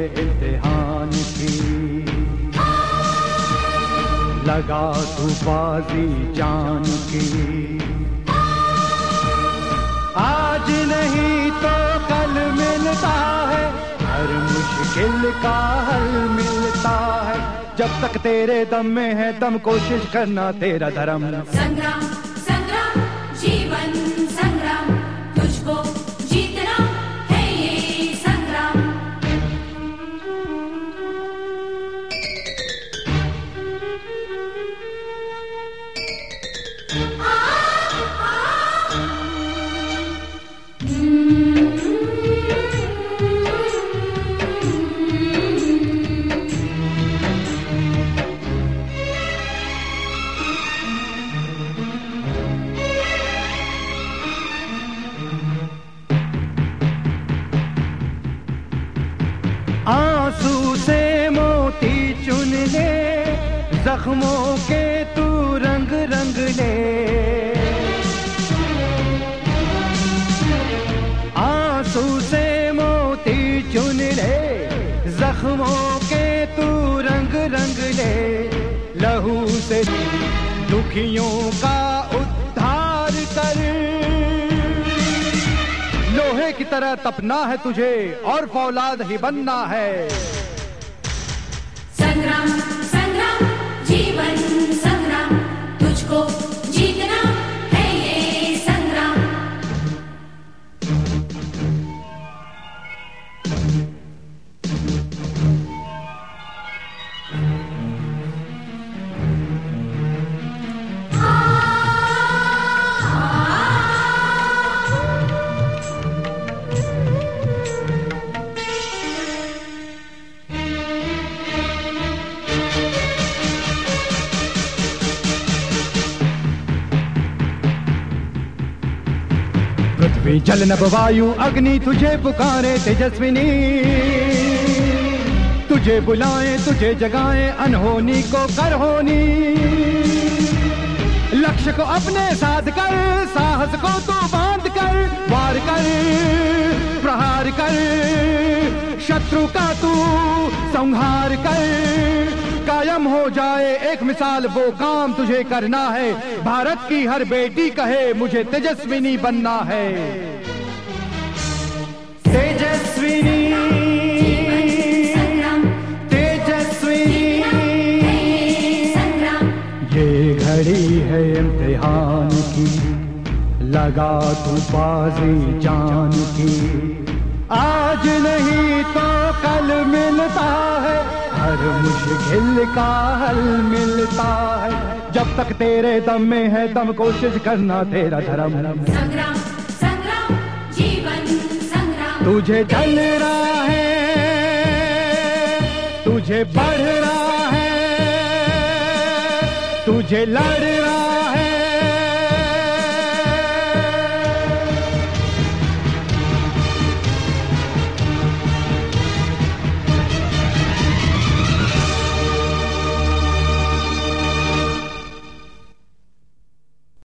इम्तिहान की, लगा तू बाजी जान की। आज नहीं तो कल मिलता है, हर मुश्किल का हल मिलता है। जब तक तेरे दम में है दम, कोशिश करना तेरा धर्म। संग्राम संग्राम जीवन संग्राम, तुझको जीतना है ये संग्राम। आंसू से मोती चुन ले, जख्मों के तू रंग रंग ले। आंसू से मोती चुन ले, जख्मों के तू रंग रंग ले। लहू से दुखियों का उद्धार कर, लोहे की तरह तपना है तुझे और फौलाद ही बनना है। संग्राम संग्राम जीवन संग्राम, तुझको जीतना है ये संग्राम। पृथ्वी जल नभ वायु अग्नि तुझे पुकारे तेजस्विनी, तुझे बुलाए तुझे जगाए अनहोनी को कर होनी। लक्ष्य को अपने साध कर, साहस को तू बांध कर, वार कर प्रहार कर, शत्रु का तू संहार कर। कायम हो जाए एक मिसाल, वो काम तुझे करना है। भारत की हर बेटी कहे मुझे तेजस्विनी बनना है। तेजस्विनी तेजस्विनी, ये घड़ी है इम्तिहान की, लगा तू बाजी जान की। आज नहीं तो कल मिलता है, हर मुश्किल का हल मिलता है। जब तक तेरे दम में है दम, कोशिश करना तेरा धर्म। संग्राम संग्राम जीवन संग्राम, तुझे जल रहा है, तुझे बढ़ रहा है, तुझे लड़